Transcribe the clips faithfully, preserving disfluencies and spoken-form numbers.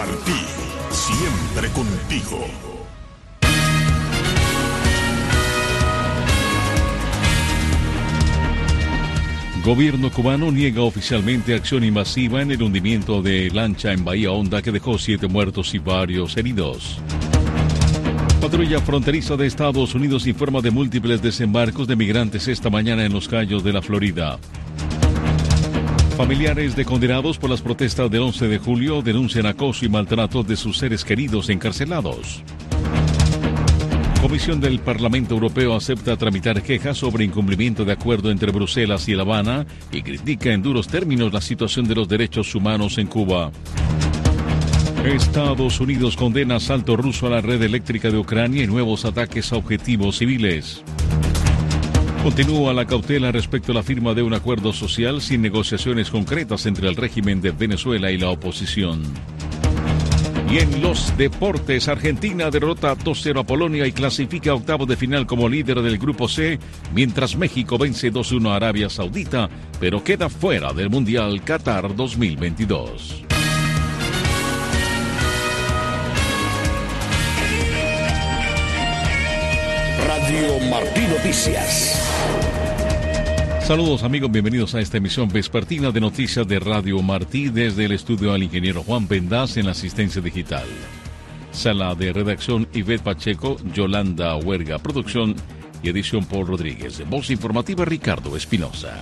Martí, siempre contigo. Gobierno cubano niega oficialmente acción invasiva en el hundimiento de lancha en Bahía Honda que dejó siete muertos y varios heridos. Patrulla fronteriza de Estados Unidos informa de múltiples desembarcos de migrantes esta mañana en los Cayos de la Florida. Familiares de condenados por las protestas del once de julio denuncian acoso y maltrato de sus seres queridos encarcelados. Comisión del Parlamento Europeo acepta tramitar quejas sobre incumplimiento de acuerdo entre Bruselas y La Habana y critica en duros términos la situación de los derechos humanos en Cuba. Estados Unidos condena asalto ruso a la red eléctrica de Ucrania y nuevos ataques a objetivos civiles. Continúa la cautela respecto a la firma de un acuerdo social sin negociaciones concretas entre el régimen de Venezuela y la oposición. Y en los deportes, Argentina derrota dos cero a Polonia y clasifica a octavos de final como líder del Grupo C, mientras México vence dos uno a Arabia Saudita, pero queda fuera del Mundial Qatar dos mil veintidós. Radio Martí Noticias. Saludos amigos, bienvenidos a esta emisión vespertina de noticias de Radio Martí desde el estudio al ingeniero Juan Pendaz en la asistencia digital. Sala de redacción Ivette Pacheco, Yolanda Huerga, producción y edición Paul Rodríguez. Voz informativa Ricardo Espinosa.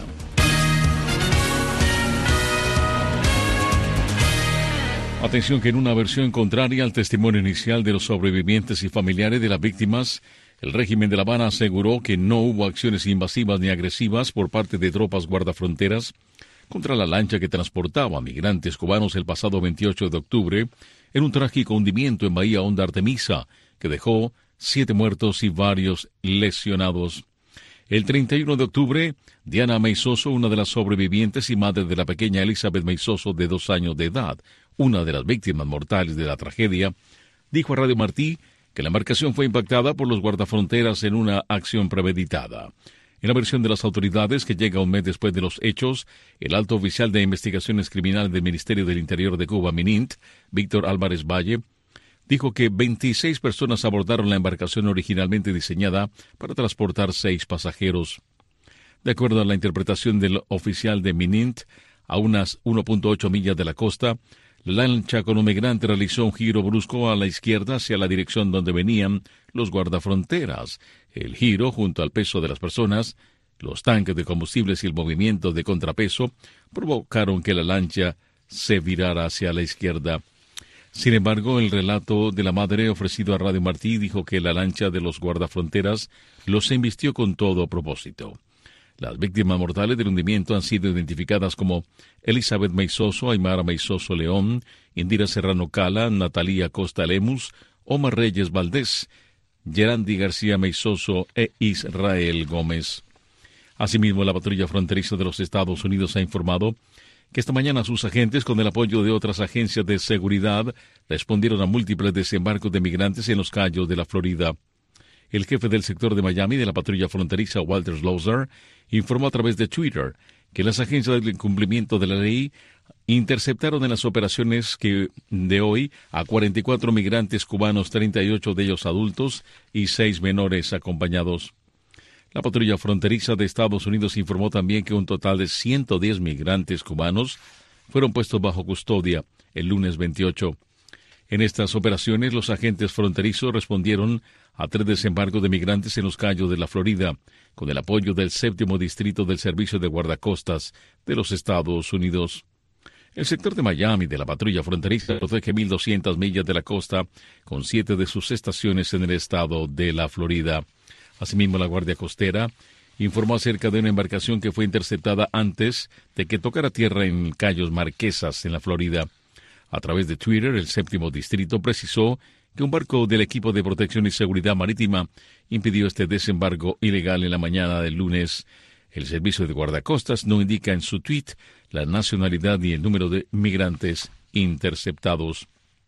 Atención que en una versión contraria al testimonio inicial de los sobrevivientes y familiares de las víctimas, el régimen de La Habana aseguró que no hubo acciones invasivas ni agresivas por parte de tropas guardafronteras contra la lancha que transportaba a migrantes cubanos el pasado veintiocho de octubre en un trágico hundimiento en Bahía Honda Artemisa, que dejó siete muertos y varios lesionados. El treinta y uno de octubre, Diana Meizoso, una de las sobrevivientes y madre de la pequeña Elizabeth Meizoso de dos años de edad, una de las víctimas mortales de la tragedia, dijo a Radio Martí que la embarcación fue impactada por los guardafronteras en una acción premeditada. En la versión de las autoridades, que llega un mes después de los hechos, el alto oficial de investigaciones criminales del Ministerio del Interior de Cuba, MININT, Víctor Álvarez Valle, dijo que veintiséis personas abordaron la embarcación originalmente diseñada para transportar seis pasajeros. De acuerdo a la interpretación del oficial de MININT, a unas uno punto ocho millas de la costa, la lancha con un migrante realizó un giro brusco a la izquierda hacia la dirección donde venían los guardafronteras. El giro, junto al peso de las personas, los tanques de combustibles y el movimiento de contrapeso, provocaron que la lancha se virara hacia la izquierda. Sin embargo, el relato de la madre ofrecido a Radio Martí dijo que la lancha de los guardafronteras los embistió con todo propósito. Las víctimas mortales del hundimiento han sido identificadas como Elizabeth Meizoso, Aymara Meizoso León, Indira Serrano Cala, Natalia Costa Lemus, Omar Reyes Valdés, Gerandi García Meizoso e Israel Gómez. Asimismo, la patrulla fronteriza de los Estados Unidos ha informado que esta mañana sus agentes, con el apoyo de otras agencias de seguridad, respondieron a múltiples desembarcos de migrantes en los Cayos de la Florida. El jefe del sector de Miami de la patrulla fronteriza, Walter Slaughter, informó a través de Twitter que las agencias del cumplimiento de la ley interceptaron en las operaciones que de hoy a cuarenta y cuatro migrantes cubanos, treinta y ocho de ellos adultos y seis menores acompañados. La patrulla fronteriza de Estados Unidos informó también que un total de ciento diez migrantes cubanos fueron puestos bajo custodia el lunes veintiocho. En estas operaciones, los agentes fronterizos respondieron a tres desembarcos de migrantes en los Cayos de la Florida, con el apoyo del séptimo distrito del Servicio de Guardacostas de los Estados Unidos. El sector de Miami de la patrulla fronteriza protege mil doscientas millas de la costa, con siete de sus estaciones en el estado de la Florida. Asimismo, la Guardia Costera informó acerca de una embarcación que fue interceptada antes de que tocara tierra en Cayos Marquesas, en la Florida. A través de Twitter, el séptimo distrito precisó que un barco del equipo de protección y seguridad marítima impidió este desembarco ilegal en la mañana del lunes. El servicio de guardacostas no indica en su tweet la nacionalidad ni el número de migrantes interceptados.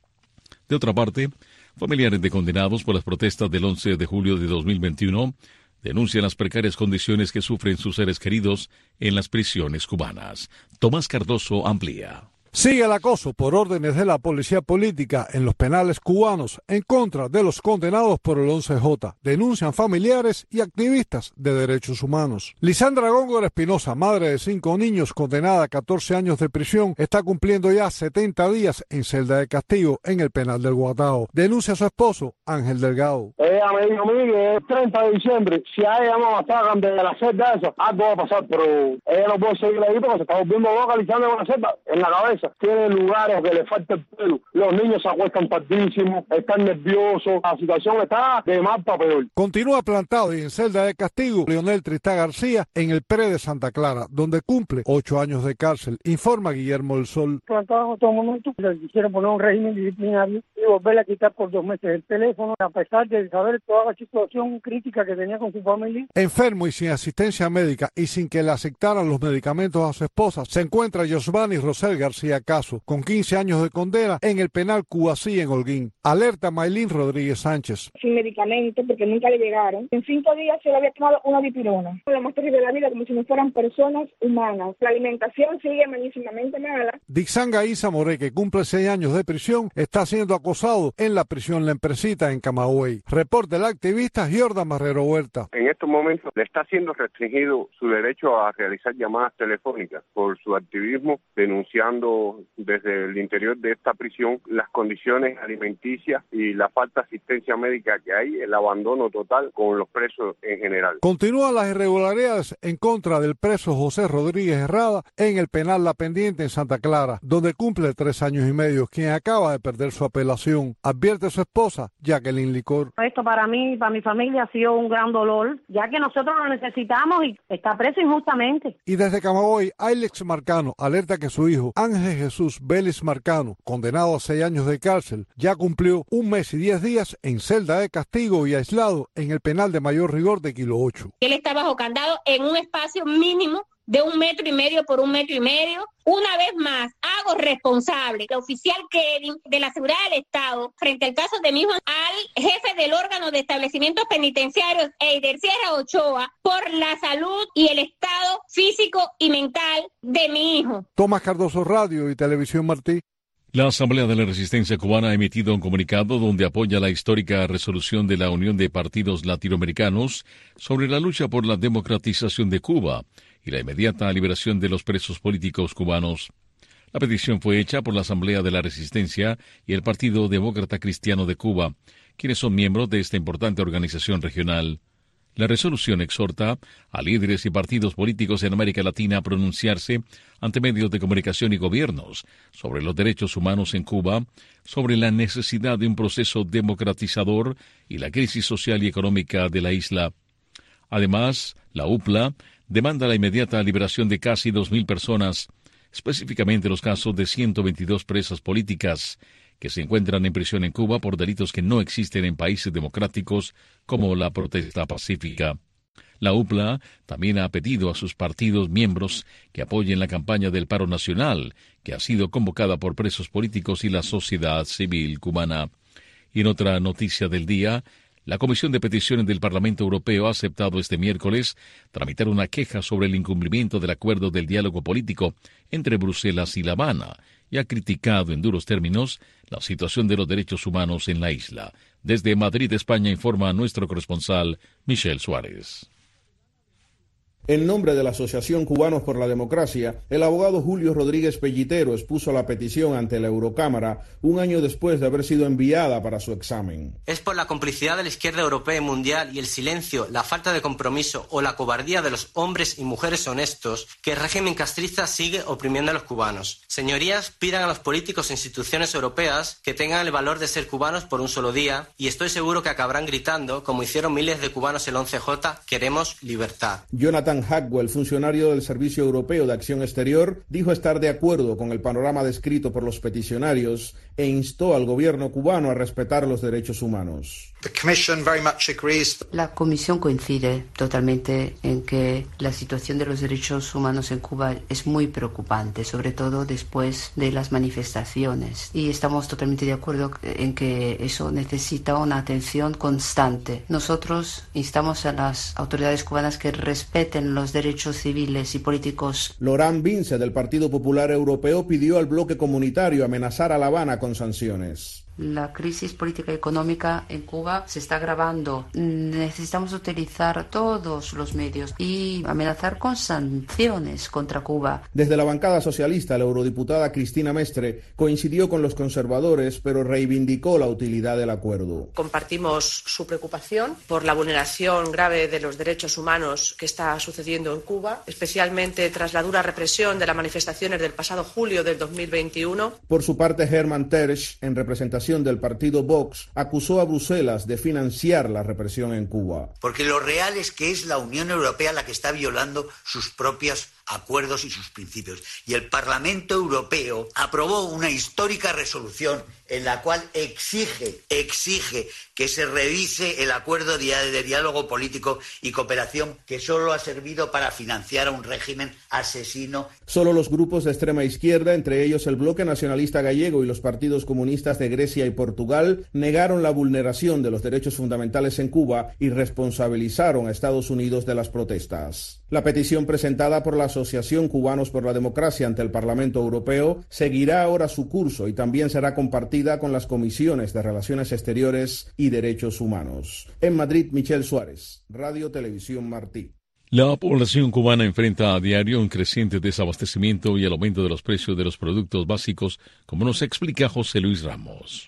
De otra parte, familiares de condenados por las protestas del once de julio de dos mil veintiuno denuncian las precarias condiciones que sufren sus seres queridos en las prisiones cubanas. Tomás Cardoso amplía. Sigue el acoso por órdenes de la policía política en los penales cubanos en contra de los condenados por el once J. Denuncian familiares y activistas de derechos humanos. Lisandra Góngora Espinosa, madre de cinco niños, condenada a catorce años de prisión, está cumpliendo ya setenta días en celda de castigo en el penal del Guatao. Denuncia a su esposo, Ángel Delgado. Ella me dijo a mí que el treinta de diciembre, si a ella no la sacan de la celda esa, algo va a pasar, pero ella no puede seguir ahí porque se está volviendo loca Lisandra con la celda en la cabeza. Tiene lugares que le falta el pelo. Los niños se acuestan tardísimo, están nerviosos. La situación está de mal para peor. Continúa plantado y en celda de castigo Leonel Tristán García en el P R E de Santa Clara, donde cumple ocho años de cárcel, informa Guillermo del Sol. Plantado en todo momento, le quisieron poner un régimen disciplinario y volverle a quitar por dos meses el teléfono, a pesar de saber toda la situación crítica que tenía con su familia. Enfermo y sin asistencia médica y sin que le aceptaran los medicamentos a su esposa, se encuentra Yosvani Rosel García Caso, con quince años de condena en el penal Cubasí en Holguín. Alerta Maylin Rodríguez Sánchez. Sin medicamentos, porque nunca le llegaron. En cinco días se le había tomado una dipirona. Lo más terrible de la vida, como si no fueran personas humanas. La alimentación sigue malísimamente mala. Dixanga Isa Moré, que cumple seis años de prisión, está siendo acosado en la prisión La Empresita en Camagüey. Reporte el activista Jordan Marrero Huerta. En estos momentos le está siendo restringido su derecho a realizar llamadas telefónicas por su activismo, denunciando desde el interior de esta prisión las condiciones alimenticias y la falta de asistencia médica que hay, el abandono total con los presos en general. Continúan las irregularidades en contra del preso José Rodríguez Herrada en el penal La Pendiente en Santa Clara, donde cumple tres años y medio, quien acaba de perder su apelación. Advierte su esposa, Jacqueline Licor. Esto para mí, para mi familia, ha sido un gran dolor, ya que nosotros lo necesitamos y está preso injustamente. Y desde Camagüey, Ailex Marcano alerta que su hijo, Ángel Jesús Vélez Marcano, condenado a seis años de cárcel, ya cumplió un mes y diez días en celda de castigo y aislado en el penal de mayor rigor de Kilo ocho. Él está bajo candado en un espacio mínimo de un metro y medio por un metro y medio. Una vez más, hago responsable al oficial Kevin de la Seguridad del Estado frente al caso de mi hijo, al jefe del órgano de establecimientos penitenciarios, Eider Sierra Ochoa, por la salud y el estado físico y mental de mi hijo. Tomás Cardoso, Radio y Televisión Martí. La Asamblea de la Resistencia Cubana ha emitido un comunicado donde apoya la histórica resolución de la Unión de Partidos Latinoamericanos sobre la lucha por la democratización de Cuba y la inmediata liberación de los presos políticos cubanos. La petición fue hecha por la Asamblea de la Resistencia y el Partido Demócrata Cristiano de Cuba, quienes son miembros de esta importante organización regional. La resolución exhorta a líderes y partidos políticos en América Latina a pronunciarse ante medios de comunicación y gobiernos sobre los derechos humanos en Cuba, sobre la necesidad de un proceso democratizador y la crisis social y económica de la isla. Además, la U P L A demanda la inmediata liberación de casi dos mil personas, específicamente los casos de ciento veintidós presas políticas que se encuentran en prisión en Cuba por delitos que no existen en países democráticos como la protesta pacífica. La U P L A también ha pedido a sus partidos miembros que apoyen la campaña del paro nacional, que ha sido convocada por presos políticos y la sociedad civil cubana. Y en otra noticia del día, la Comisión de Peticiones del Parlamento Europeo ha aceptado este miércoles tramitar una queja sobre el incumplimiento del acuerdo del diálogo político entre Bruselas y La Habana y ha criticado en duros términos la situación de los derechos humanos en la isla. Desde Madrid, España, informa nuestro corresponsal Michel Suárez. En nombre de la Asociación Cubanos por la Democracia, el abogado Julio Rodríguez Pellitero expuso la petición ante la Eurocámara un año después de haber sido enviada para su examen. Es por la complicidad de la izquierda europea y mundial y el silencio, la falta de compromiso o la cobardía de los hombres y mujeres honestos que el régimen castrista sigue oprimiendo a los cubanos. Señorías, pidan a los políticos e instituciones europeas que tengan el valor de ser cubanos por un solo día y estoy seguro que acabarán gritando, como hicieron miles de cubanos el once J, queremos libertad. Jonathan Hackwell, funcionario del Servicio Europeo de Acción Exterior, dijo estar de acuerdo con el panorama descrito por los peticionarios e instó al gobierno cubano a respetar los derechos humanos. La Comisión coincide totalmente en que la situación de los derechos humanos en Cuba es muy preocupante, sobre todo después de las manifestaciones. Y estamos totalmente de acuerdo en que eso necesita una atención constante. Nosotros instamos a las autoridades cubanas que respeten los derechos civiles y políticos. Laurent Vince, del Partido Popular Europeo, pidió al bloque comunitario amenazar a La Habana con sanciones. La crisis política y económica en Cuba se está agravando. Necesitamos utilizar todos los medios y amenazar con sanciones contra Cuba. Desde la bancada socialista, la eurodiputada Cristina Mestre coincidió con los conservadores, pero reivindicó la utilidad del acuerdo. Compartimos su preocupación por la vulneración grave de los derechos humanos que está sucediendo en Cuba, especialmente tras la dura represión de las manifestaciones del pasado julio del dos mil veintiuno. Por su parte, Herman Tersch, en representación del partido Vox, acusó a Bruselas de financiar la represión en Cuba. Porque lo real es que es la Unión Europea la que está violando sus propios acuerdos y sus principios. Y el Parlamento Europeo aprobó una histórica resolución en la cual exige, exige que se revise el acuerdo de diálogo político y cooperación que solo ha servido para financiar a un régimen asesino. Solo los grupos de extrema izquierda, entre ellos el Bloque Nacionalista Gallego y los partidos comunistas de Grecia y Portugal, negaron la vulneración de los derechos fundamentales en Cuba y responsabilizaron a Estados Unidos de las protestas. La petición presentada por la Asociación Cubanos por la Democracia ante el Parlamento Europeo seguirá ahora su curso y también será compartida con las comisiones de Relaciones Exteriores y Derechos Humanos. En Madrid, Michel Suárez, Radio Televisión Martí. La población cubana enfrenta a diario un creciente desabastecimiento y el aumento de los precios de los productos básicos, como nos explica José Luis Ramos.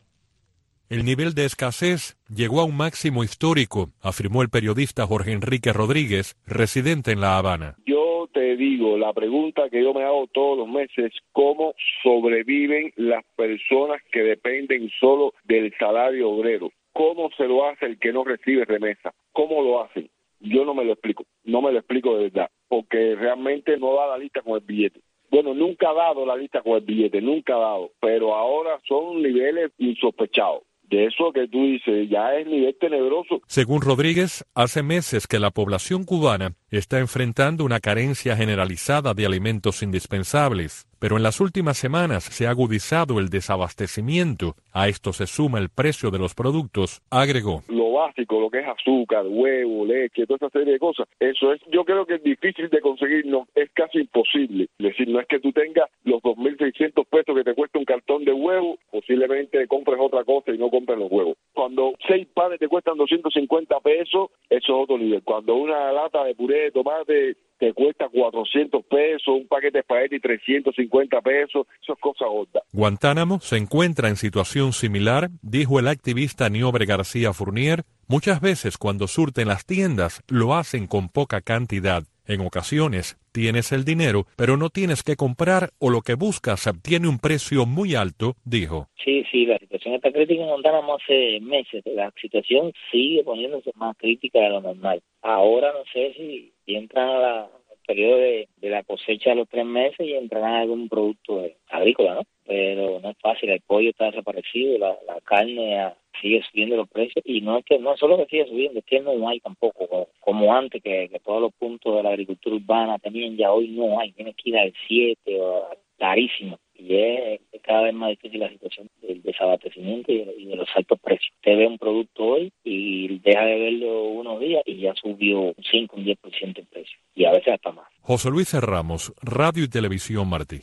El nivel de escasez llegó a un máximo histórico, afirmó el periodista Jorge Enrique Rodríguez, residente en La Habana. Yo te digo, la pregunta que yo me hago todos los meses, ¿cómo sobreviven las personas que dependen solo del salario obrero? ¿Cómo se lo hace el que no recibe remesa? ¿Cómo lo hacen? Yo no me lo explico, no me lo explico de verdad, porque realmente no da la lista con el billete. Bueno, nunca ha dado la lista con el billete, nunca ha dado, pero ahora son niveles insospechados. De eso que tú dices, ya es nivel tenebroso. Según Rodríguez, hace meses que la población cubana está enfrentando una carencia generalizada de alimentos indispensables, pero en las últimas semanas se ha agudizado el desabastecimiento. A esto se suma el precio de los productos, agregó. Lo básico, lo que es azúcar, huevo, leche, toda esa serie de cosas, eso es, yo creo que es difícil de conseguir, no, es casi imposible. Es decir, no es que tú tengas los dos mil seiscientos pesos que te cuesta un cartón de huevo, posiblemente compres otra cosa y no compres los huevos. Cuando seis panes te cuestan doscientos cincuenta pesos, eso es otro nivel. Cuando una lata de puré de tomate te cuesta cuatrocientos pesos, un paquete de espagueti trescientos cincuenta pesos, eso es cosa gorda. Guantánamo se encuentra en situación similar, dijo el activista Niobre García Fournier. Muchas veces cuando surten las tiendas lo hacen con poca cantidad. En ocasiones tienes el dinero, pero no tienes que comprar o lo que buscas tiene un precio muy alto, dijo. Sí, sí, la situación está crítica en Guantánamo hace meses. La situación sigue poniéndose más crítica de lo normal. Ahora no sé si entran a la periodo de, de la cosecha de los tres meses y entrará algún producto agrícola, ¿no? Pero no es fácil, el pollo está desaparecido, la, la carne a, sigue subiendo los precios y no es que no solo que sigue subiendo, es que no hay tampoco, como, como antes que, que todos los puntos de la agricultura urbana tenían, ya hoy no hay, tienes que ir al siete o carísimo. Y es, es cada vez más difícil la situación del desabastecimiento y de, y de los altos precios. Usted ve un producto hoy y deja de verlo unos días y ya subió un cinco, un diez por ciento el precio. Y a veces hasta más. José Luis Ramos, Radio y Televisión Martí.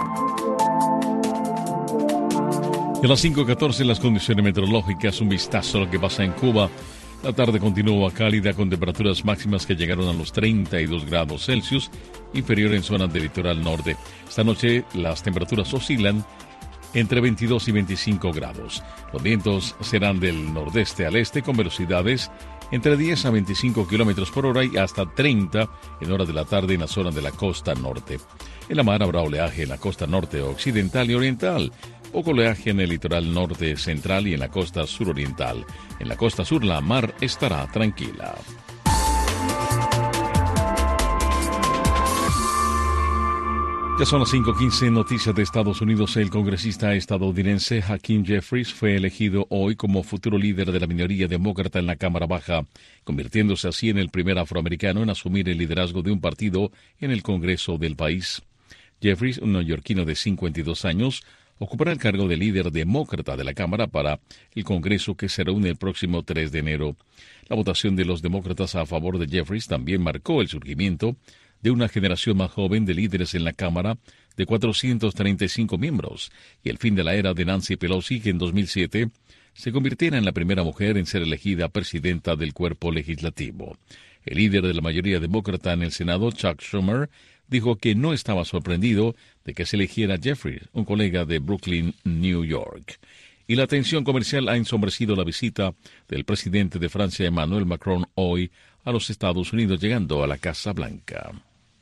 Y a las cinco catorce las condiciones meteorológicas, un vistazo a lo que pasa en Cuba. La tarde continúa cálida con temperaturas máximas que llegaron a los treinta y dos grados Celsius, inferior en zonas del litoral norte. Esta noche las temperaturas oscilan entre veintidós y veinticinco grados. Los vientos serán del nordeste al este con velocidades entre diez a veinticinco kilómetros por hora y hasta treinta en horas de la tarde en la zona de la costa norte. En la mar habrá oleaje en la costa norte occidental y oriental. Poco oleaje en el litoral norte central y en la costa suroriental. En la costa sur la mar estará tranquila. Ya son las cinco quince, noticias de Estados Unidos. El congresista estadounidense Hakeem Jeffries fue elegido hoy como futuro líder de la minoría demócrata en la Cámara Baja, convirtiéndose así en el primer afroamericano en asumir el liderazgo de un partido en el Congreso del país. Jeffries, un neoyorquino de cincuenta y dos años, ocupará el cargo de líder demócrata de la Cámara para el Congreso que se reúne el próximo tres de enero. La votación de los demócratas a favor de Jeffries también marcó el surgimiento de una generación más joven de líderes en la Cámara de cuatrocientos treinta y cinco miembros y el fin de la era de Nancy Pelosi, que en dos mil siete se convirtiera en la primera mujer en ser elegida presidenta del cuerpo legislativo. El líder de la mayoría demócrata en el Senado, Chuck Schumer, dijo que no estaba sorprendido de que se eligiera Jeffries, un colega de Brooklyn, New York. Y la tensión comercial ha ensombrecido la visita del presidente de Francia, Emmanuel Macron, hoy a los Estados Unidos, llegando a la Casa Blanca.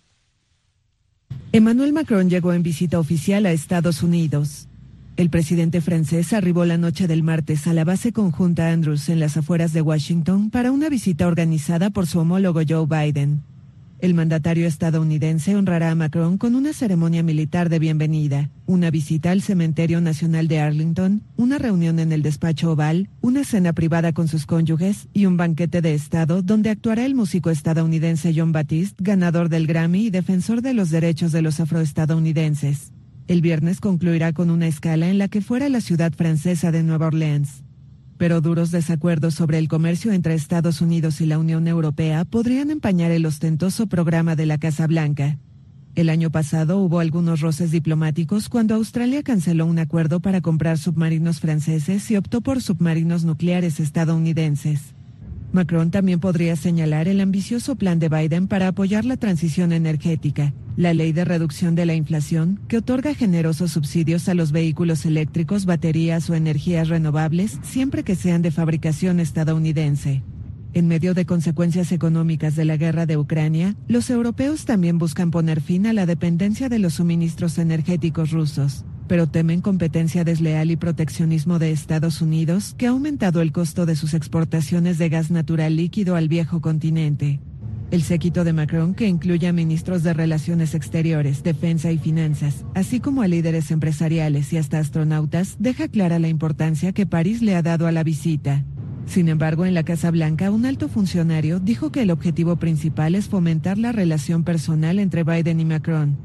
Emmanuel Macron llegó en visita oficial a Estados Unidos. El presidente francés arribó la noche del martes a la base conjunta Andrews en las afueras de Washington para una visita organizada por su homólogo Joe Biden. El mandatario estadounidense honrará a Macron con una ceremonia militar de bienvenida, una visita al Cementerio Nacional de Arlington, una reunión en el despacho Oval, una cena privada con sus cónyuges y un banquete de Estado donde actuará el músico estadounidense Jon Batiste, ganador del Grammy y defensor de los derechos de los afroestadounidenses. El viernes concluirá con una escala en la que fuera la ciudad francesa de Nueva Orleans. Pero duros desacuerdos sobre el comercio entre Estados Unidos y la Unión Europea podrían empañar el ostentoso programa de la Casa Blanca. El año pasado hubo algunos roces diplomáticos cuando Australia canceló un acuerdo para comprar submarinos franceses y optó por submarinos nucleares estadounidenses. Macron también podría señalar el ambicioso plan de Biden para apoyar la transición energética, la ley de reducción de la inflación, que otorga generosos subsidios a los vehículos eléctricos, baterías o energías renovables, siempre que sean de fabricación estadounidense. En medio de consecuencias económicas de la guerra de Ucrania, los europeos también buscan poner fin a la dependencia de los suministros energéticos rusos, pero temen competencia desleal y proteccionismo de Estados Unidos, que ha aumentado el costo de sus exportaciones de gas natural líquido al viejo continente. El séquito de Macron, que incluye a ministros de Relaciones Exteriores, Defensa y Finanzas, así como a líderes empresariales y hasta astronautas, deja clara la importancia que París le ha dado a la visita. Sin embargo, en la Casa Blanca, un alto funcionario dijo que el objetivo principal es fomentar la relación personal entre Biden y Macron.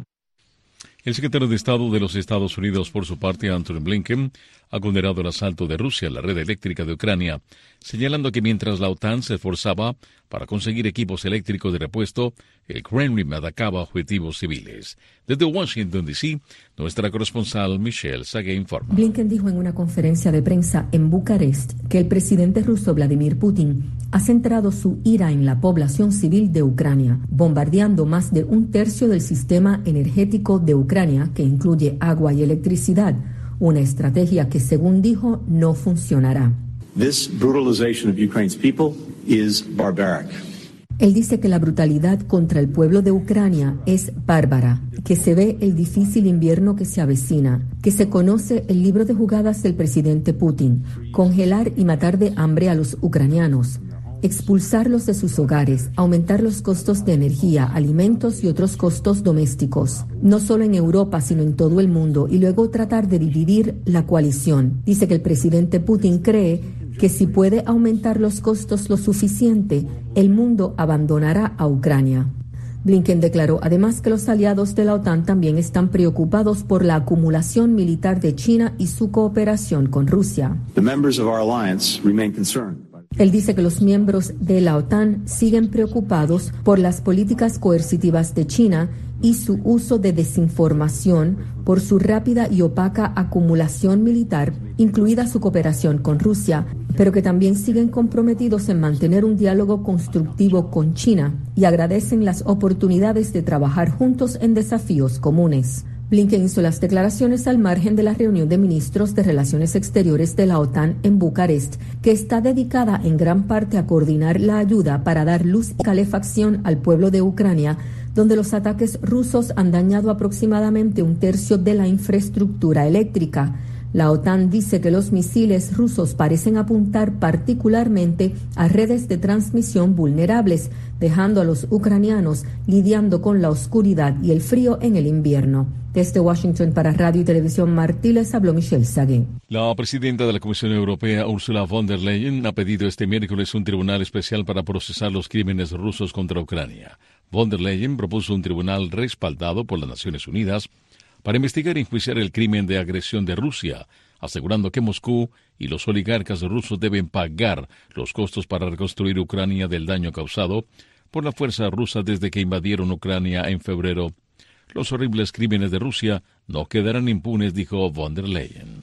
El secretario de Estado de los Estados Unidos, por su parte, Antony Blinken, ha condenado el asalto de Rusia a la red eléctrica de Ucrania, señalando que mientras la OTAN se esforzaba para conseguir equipos eléctricos de repuesto, el Kremlin atacaba objetivos civiles. Desde Washington, D C, nuestra corresponsal Michelle Sague informa. Blinken dijo en una conferencia de prensa en Bucarest que el presidente ruso Vladimir Putin ha centrado su ira en la población civil de Ucrania, bombardeando más de un tercio del sistema energético de Ucrania, que incluye agua y electricidad, una estrategia que, según dijo, no funcionará. This brutalization of Ukraine's people is barbaric. Él dice que la brutalidad contra el pueblo de Ucrania es bárbara, que se ve el difícil invierno que se avecina, que se conoce el libro de jugadas del presidente Putin, congelar y matar de hambre a los ucranianos, expulsarlos de sus hogares, aumentar los costos de energía, alimentos y otros costos domésticos, no solo en Europa, sino en todo el mundo, y luego tratar de dividir la coalición. Dice que el presidente Putin cree que si puede aumentar los costos lo suficiente, el mundo abandonará a Ucrania. Blinken declaró además que los aliados de la OTAN también están preocupados por la acumulación militar de China y su cooperación con Rusia. The members of our alliance remain concerned. Él dice que los miembros de la OTAN siguen preocupados por las políticas coercitivas de China y su uso de desinformación, por su rápida y opaca acumulación militar, incluida su cooperación con Rusia, pero que también siguen comprometidos en mantener un diálogo constructivo con China y agradecen las oportunidades de trabajar juntos en desafíos comunes. Blinken hizo las declaraciones al margen de la reunión de ministros de Relaciones Exteriores de la OTAN en Bucarest, que está dedicada en gran parte a coordinar la ayuda para dar luz y calefacción al pueblo de Ucrania, donde los ataques rusos han dañado aproximadamente un tercio de la infraestructura eléctrica. La OTAN dice que los misiles rusos parecen apuntar particularmente a redes de transmisión vulnerables, dejando a los ucranianos lidiando con la oscuridad y el frío en el invierno. Desde Washington para Radio y Televisión Martí les habló Michelle Saguin. La presidenta de la Comisión Europea, Ursula von der Leyen, ha pedido este miércoles un tribunal especial para procesar los crímenes rusos contra Ucrania. Von der Leyen propuso un tribunal respaldado por las Naciones Unidas para investigar y enjuiciar el crimen de agresión de Rusia, asegurando que Moscú y los oligarcas rusos deben pagar los costos para reconstruir Ucrania del daño causado por la fuerza rusa desde que invadieron Ucrania en febrero. Los horribles crímenes de Rusia no quedarán impunes, dijo von der Leyen.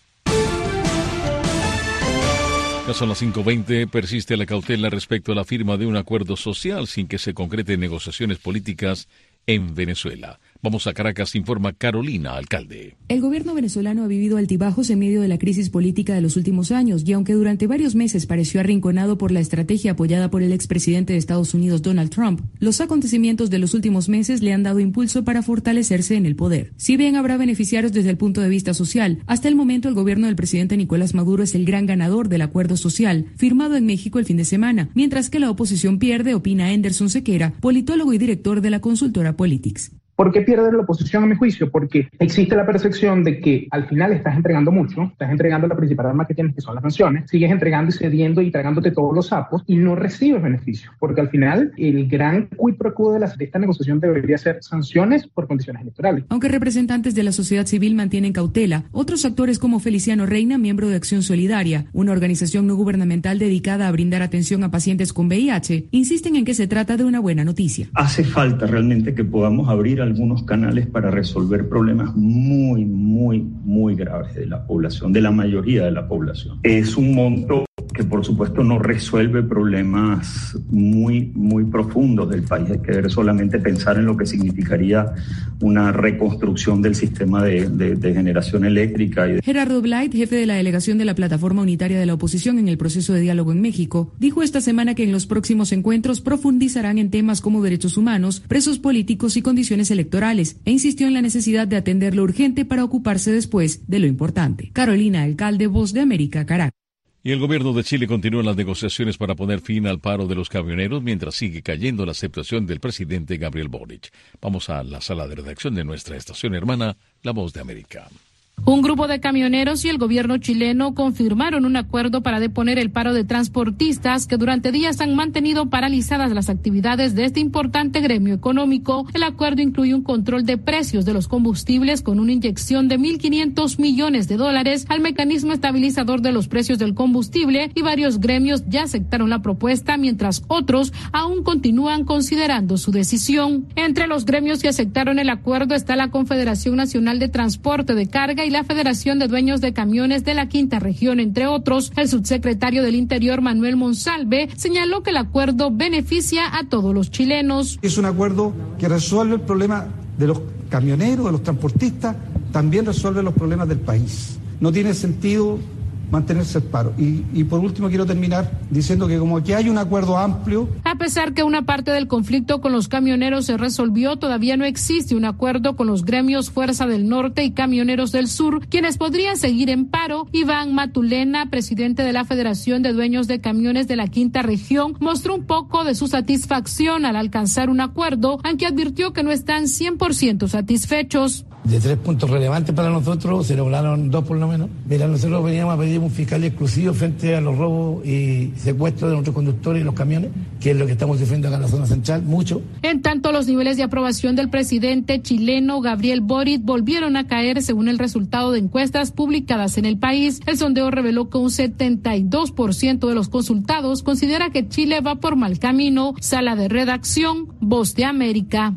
Ya son las cinco veinte, persiste la cautela respecto a la firma de un acuerdo social sin que se concreten negociaciones políticas en Venezuela. Vamos a Caracas, informa Carolina Alcalde. El gobierno venezolano ha vivido altibajos en medio de la crisis política de los últimos años y aunque durante varios meses pareció arrinconado por la estrategia apoyada por el expresidente de Estados Unidos Donald Trump, los acontecimientos de los últimos meses le han dado impulso para fortalecerse en el poder. Si bien habrá beneficiarios desde el punto de vista social, hasta el momento el gobierno del presidente Nicolás Maduro es el gran ganador del acuerdo social firmado en México el fin de semana, mientras que la oposición pierde, opina Anderson Sequera, politólogo y director de la consultora Politics. ¿Por qué pierde la oposición a mi juicio? Porque existe la percepción de que al final estás entregando mucho, estás entregando la principal arma que tienes, que son las sanciones, sigues entregando y cediendo y tragándote todos los sapos y no recibes beneficios, porque al final el gran quid pro quo de, la, de esta negociación debería ser sanciones por condiciones electorales. Aunque representantes de la sociedad civil mantienen cautela, otros actores como Feliciano Reina, miembro de Acción Solidaria, una organización no gubernamental dedicada a brindar atención a pacientes con V I H, insisten en que se trata de una buena noticia. Hace falta realmente que podamos abrir algunos canales para resolver problemas muy, muy, muy graves de la población, de la mayoría de la población. Es un monto que por supuesto no resuelve problemas muy, muy profundos del país. Hay que solamente pensar en lo que significaría una reconstrucción del sistema de, de, de generación eléctrica. Y de... Gerardo Blight, jefe de la delegación de la Plataforma Unitaria de la Oposición en el proceso de diálogo en México, dijo esta semana que en los próximos encuentros profundizarán en temas como derechos humanos, presos políticos y condiciones electorales, e insistió en la necesidad de atender lo urgente para ocuparse después de lo importante. Carolina Alcalde, Voz de América, Caracas. Y el gobierno de Chile continúa las negociaciones para poner fin al paro de los camioneros mientras sigue cayendo la aceptación del presidente Gabriel Boric. Vamos a la sala de redacción de nuestra estación hermana, La Voz de América. Un grupo de camioneros y el gobierno chileno confirmaron un acuerdo para deponer el paro de transportistas que durante días han mantenido paralizadas las actividades de este importante gremio económico. El acuerdo incluye un control de precios de los combustibles con una inyección de mil quinientos millones de dólares al mecanismo estabilizador de los precios del combustible, y varios gremios ya aceptaron la propuesta, mientras otros aún continúan considerando su decisión. Entre los gremios que aceptaron el acuerdo está la Confederación Nacional de Transporte de Carga y la Federación de Dueños de Camiones de la Quinta Región, entre otros. El subsecretario del Interior, Manuel Monsalve, señaló que el acuerdo beneficia a todos los chilenos. Es un acuerdo que resuelve el problema de los camioneros, de los transportistas, también resuelve los problemas del país. No tiene sentido mantenerse el paro. Y, y por último quiero terminar diciendo que como que hay un acuerdo amplio. A pesar que una parte del conflicto con los camioneros se resolvió, todavía no existe un acuerdo con los gremios Fuerza del Norte y Camioneros del Sur, quienes podrían seguir en paro. Iván Matulena, presidente de la Federación de Dueños de Camiones de la Quinta Región, mostró un poco de su satisfacción al alcanzar un acuerdo, aunque advirtió que no están cien por ciento satisfechos. De tres puntos relevantes para nosotros, se lograron dos por lo menos. Mira, nosotros veníamos a pedir un fiscal exclusivo frente a los robos y secuestros de nuestros conductores y los camiones, que es lo que estamos sufriendo acá en la zona central, mucho. En tanto, los niveles de aprobación del presidente chileno Gabriel Boric volvieron a caer según el resultado de encuestas publicadas en el país. El sondeo reveló que un setenta y dos por ciento de los consultados considera que Chile va por mal camino. Sala de redacción, Voz de América.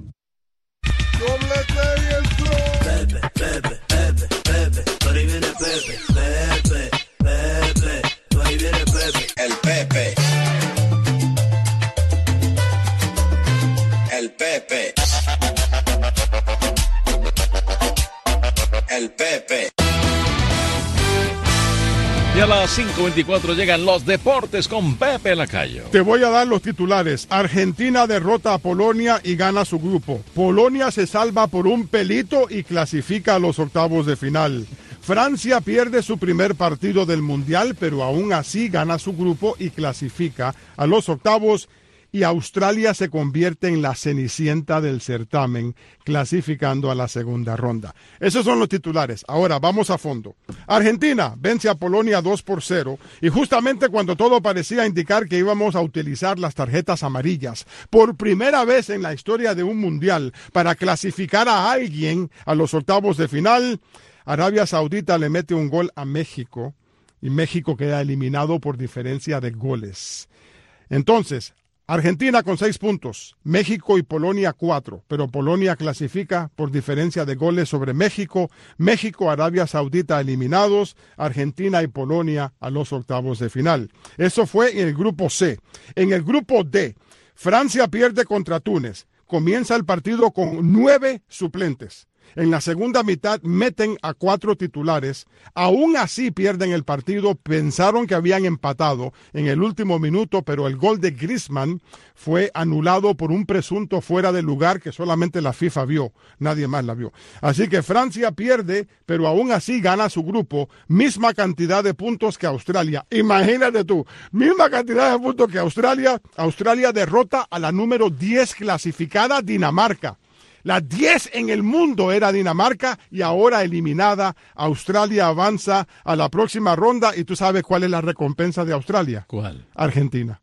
Pepe, Pepe, Pepe, Pepe, por ahí viene Pepe, Pepe, Pepe, por ahí viene Pepe, el Pepe, el Pepe, el Pepe. Y a las cinco veinticuatro llegan los deportes con Pepe Lacayo. Te voy a dar los titulares. Argentina derrota a Polonia y gana su grupo. Polonia se salva por un pelito y clasifica a los octavos de final. Francia pierde su primer partido del Mundial, pero aún así gana su grupo y clasifica a los octavos. Y Australia se convierte en la cenicienta del certamen, clasificando a la segunda ronda. Esos son los titulares. Ahora vamos a fondo. Argentina vence a Polonia dos por cero y justamente cuando todo parecía indicar que íbamos a utilizar las tarjetas amarillas por primera vez en la historia de un mundial para clasificar a alguien a los octavos de final, Arabia Saudita le mete un gol a México y México queda eliminado por diferencia de goles. Entonces, Argentina con seis puntos, México y Polonia cuatro, pero Polonia clasifica por diferencia de goles sobre México, México, Arabia Saudita eliminados, Argentina y Polonia a los octavos de final. Eso fue en el grupo C. En el grupo D, Francia pierde contra Túnez, comienza el partido con nueve suplentes. En la segunda mitad meten a cuatro titulares, aún así pierden el partido, pensaron que habían empatado en el último minuto, pero el gol de Griezmann fue anulado por un presunto fuera de lugar que solamente la FIFA vio, nadie más la vio. Así que Francia pierde, pero aún así gana su grupo, misma cantidad de puntos que Australia. Imagínate tú, misma cantidad de puntos que Australia, Australia derrota a la número diez clasificada Dinamarca. La diez en el mundo era Dinamarca y ahora eliminada, Australia avanza a la próxima ronda. ¿Y tú sabes cuál es la recompensa de Australia? ¿Cuál? Argentina.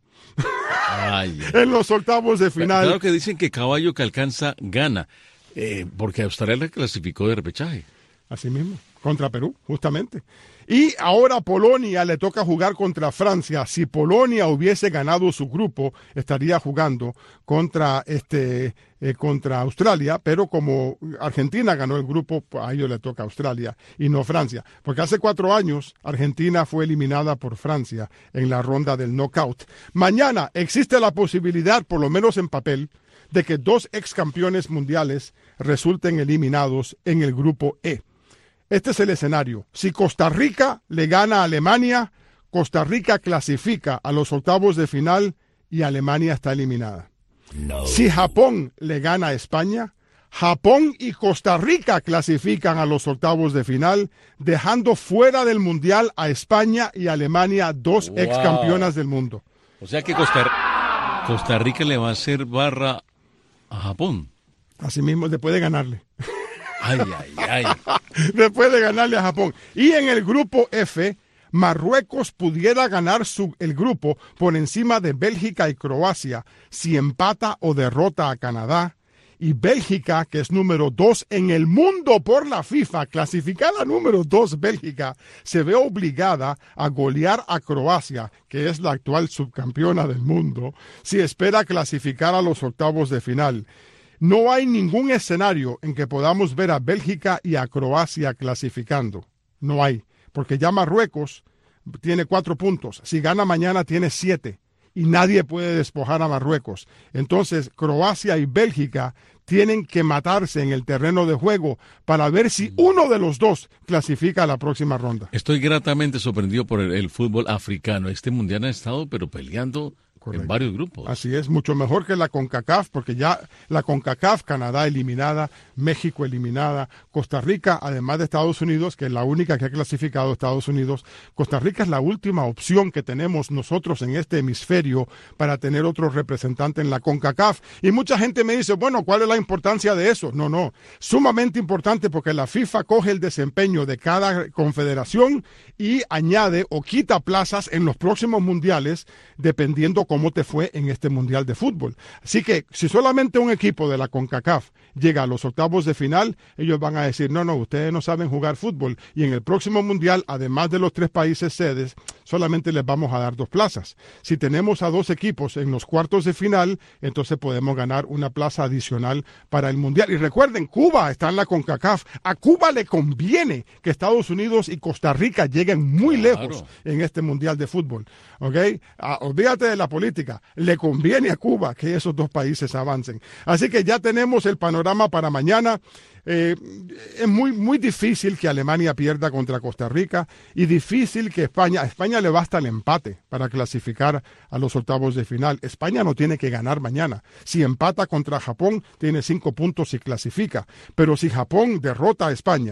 Ay, en los octavos de final. Claro que dicen que caballo que alcanza gana, eh, porque Australia clasificó de repechaje. Así mismo, contra Perú, justamente. Y ahora Polonia le toca jugar contra Francia. Si Polonia hubiese ganado su grupo, estaría jugando contra este eh, contra Australia, pero como Argentina ganó el grupo, pues a ellos le toca Australia y no Francia. Porque hace cuatro años Argentina fue eliminada por Francia en la ronda del knockout. Mañana existe la posibilidad, por lo menos en papel, de que dos ex campeones mundiales resulten eliminados en el grupo E. Este es el escenario. Si Costa Rica le gana a Alemania, Costa Rica clasifica a los octavos de final y Alemania está eliminada. No. Si Japón le gana a España, Japón y Costa Rica clasifican a los octavos de final, dejando fuera del Mundial a España y Alemania, dos wow. ex campeonas del mundo. O sea que Costa, Costa Rica le va a hacer barra a Japón. Así mismo, después de ganarle. Ay, ay, ay. Después de ganarle a Japón. Y en el grupo F, Marruecos pudiera ganar su, el grupo por encima de Bélgica y Croacia si empata o derrota a Canadá. Y Bélgica, que es número dos en el mundo por la FIFA, clasificada número dos Bélgica, se ve obligada a golear a Croacia, que es la actual subcampeona del mundo, si espera clasificar a los octavos de final. No hay ningún escenario en que podamos ver a Bélgica y a Croacia clasificando. No hay, porque ya Marruecos tiene cuatro puntos. Si gana mañana tiene siete y nadie puede despojar a Marruecos. Entonces Croacia y Bélgica tienen que matarse en el terreno de juego para ver si uno de los dos clasifica a la próxima ronda. Estoy gratamente sorprendido por el, el fútbol africano. Este mundial ha estado pero peleando. Correcto. En varios grupos. Así es, mucho mejor que la CONCACAF, porque ya la CONCACAF, Canadá eliminada, México eliminada, Costa Rica, además de Estados Unidos, que es la única que ha clasificado a Estados Unidos, Costa Rica es la última opción que tenemos nosotros en este hemisferio para tener otro representante en la CONCACAF. Y mucha gente me dice, bueno, ¿cuál es la importancia de eso? No, no, sumamente importante porque la FIFA coge el desempeño de cada confederación y añade o quita plazas en los próximos mundiales, dependiendo cómo te fue en este Mundial de Fútbol. Así que si solamente un equipo de la CONCACAF llega a los octavos de final, ellos van a decir, no, no, ustedes no saben jugar fútbol y en el próximo Mundial, además de los tres países sedes, solamente les vamos a dar dos plazas. Si tenemos a dos equipos en los cuartos de final, entonces podemos ganar una plaza adicional para el Mundial. Y recuerden, Cuba está en la CONCACAF. A Cuba le conviene que Estados Unidos y Costa Rica lleguen muy claro. lejos en este Mundial de Fútbol. ¿Ok? Ah, olvídate de la política. Le conviene a Cuba que esos dos países avancen. Así que ya tenemos el panorama para mañana. Eh, es muy, muy difícil que Alemania pierda contra Costa Rica y difícil que España, a España le basta el empate para clasificar a los octavos de final. España no tiene que ganar mañana. Si empata contra Japón, tiene cinco puntos y clasifica. Pero si Japón derrota a España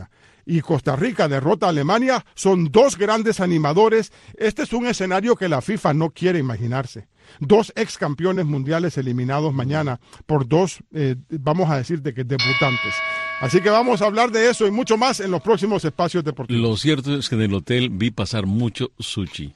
y Costa Rica derrota a Alemania, son dos grandes animadores. Este es un escenario que la FIFA no quiere imaginarse. Dos ex campeones mundiales eliminados mañana por dos, eh, vamos a decir, de que debutantes. Así que vamos a hablar de eso y mucho más en los próximos espacios deportivos. Lo cierto es que en el hotel vi pasar mucho sushi.